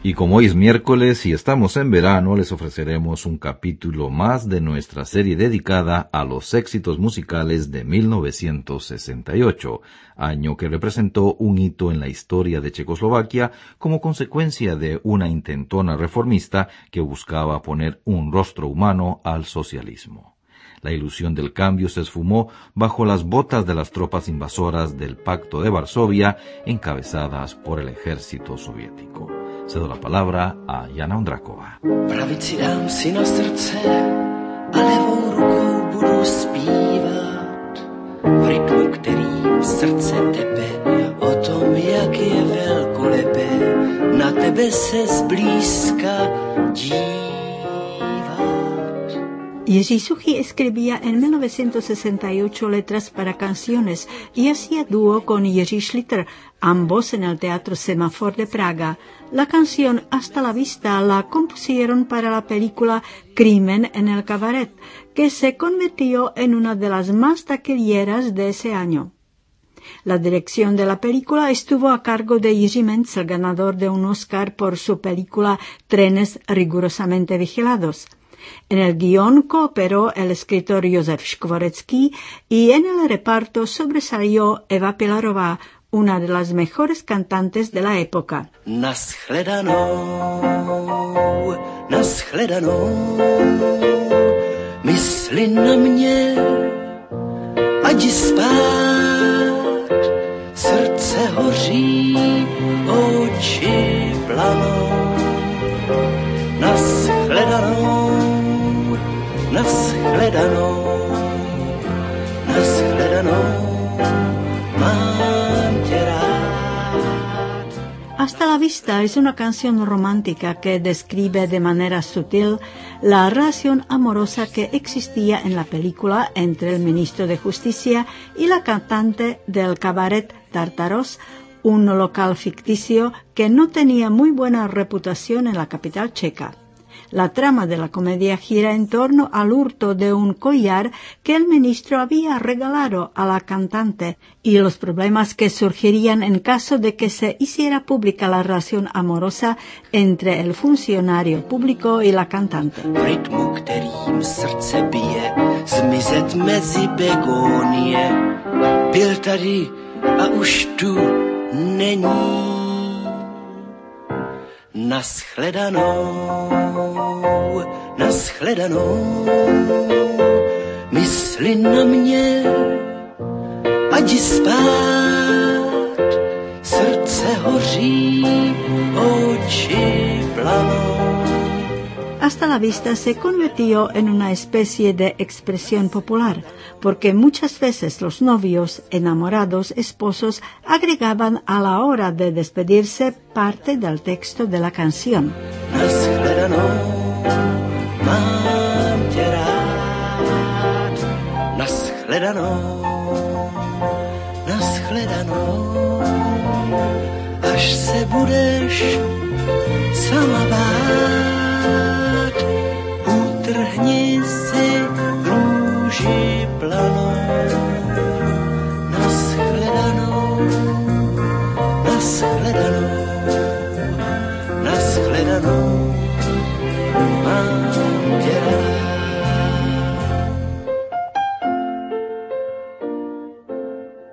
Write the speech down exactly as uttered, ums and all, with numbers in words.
Y como hoy es miércoles y estamos en verano, les ofreceremos un capítulo más de nuestra serie dedicada a los éxitos musicales de mil novecientos sesenta y ocho, año que representó un hito en la historia de Checoslovaquia como consecuencia de una intentona reformista que buscaba poner un rostro humano al socialismo. La ilusión del cambio se esfumó bajo las botas de las tropas invasoras del Pacto de Varsovia, encabezadas por el ejército soviético. Cedo la palabra a Jana Ondráková. Pravici dám si na srdce a levou rukou budu zpívat v rytmu, kterým srdce tepe, o tom, jak je velkolepé na tebe se zblízka dívat. Jiří Suchý escribía en mil novecientos sesenta y ocho letras para canciones y hacía dúo con Jiří Schlitter, ambos en el Teatro Semafor de Praga. La canción Hasta la vista la compusieron para la película Crimen en el cabaret, que se convirtió en una de las más taquilleras de ese año. La dirección de la película estuvo a cargo de Jiří Menzel, ganador de un Oscar por su película Trenes rigurosamente vigilados. En el guión cooperó el escritor Josef Škvorecký y en el reparto sobresalió Eva Pilarová, una de las mejores cantantes de la época. Naschledanou, naschledanou, mysli na mě, ať spát, srdce hoří, oči planou. Naschledanou, naschledanou, naschledanou, mám tě rád. Hasta la vista es una canción romántica que describe de manera sutil la relación amorosa que existía en la película entre el ministro de Justicia y la cantante del cabaret Tartaros, un local ficticio que no tenía muy buena reputación en la capital checa. La trama de la comedia gira en torno al hurto de un collar que el ministro había regalado a la cantante y los problemas que surgirían en caso de que se hiciera pública la relación amorosa entre el funcionario público y la cantante. V rytmu, kterým srdce bije, zmizet mezi begonie. Byl tady a už tu není. Naschledanou, naschledanou, mysli na mě, ať spát, srdce hoří, oči planou. Hasta la vista se convirtió en una especie de expresión popular, porque muchas veces los novios, enamorados, esposos, agregaban a la hora de despedirse parte del texto de la canción. Naschledanou, mám tě rád. Naschledanou, naschledanou, až se budeš sama bát.